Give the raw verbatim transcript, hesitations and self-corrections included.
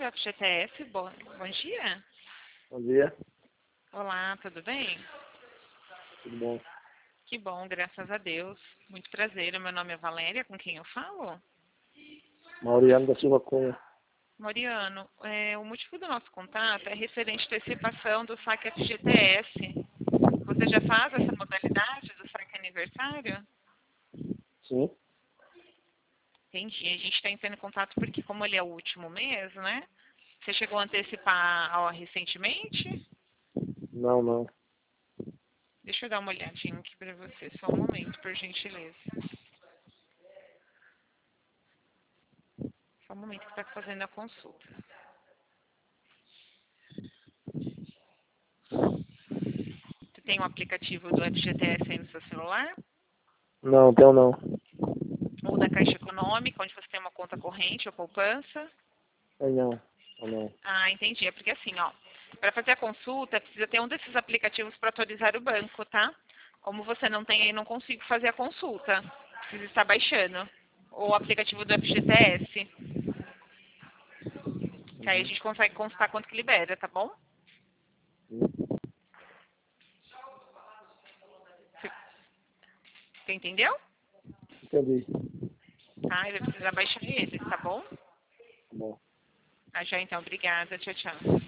do F G T S, bom, bom dia. Bom dia, Olá, tudo bem? tudo bom? Que bom, graças a Deus. Muito prazer, meu nome é Valéria, com quem eu falo? Mauriano da Silva Cunha. Mariano, é, o motivo do nosso contato é referente à antecipação do saque F G T S. Você já faz essa modalidade do saque aniversário? Sim? Entendi. A gente está entrando em contato porque, como ele é o último mês, né? Você chegou a antecipar ó, recentemente? Não, não. Deixa eu dar uma olhadinha aqui para você, só um momento, por gentileza. Só um momento que está fazendo a consulta. Você tem um aplicativo do F G T S aí no seu celular? Não, tenho não. Ou da Caixa Econômica, onde você tem uma conta corrente ou poupança? Tem não. Não, não. Ah, entendi. É porque assim, ó, para fazer a consulta, precisa ter um desses aplicativos para atualizar o banco, tá? Como você não tem aí, não consigo fazer a consulta. Precisa estar baixando. O aplicativo do F G T S. Que aí a Uhum. gente consegue constar quanto que libera, tá bom? Sim, Você entendeu? entendi. Tá, eu vou precisar baixar ele, tá bom? Tá bom. Ah, já então, obrigada. Tchau, tchau.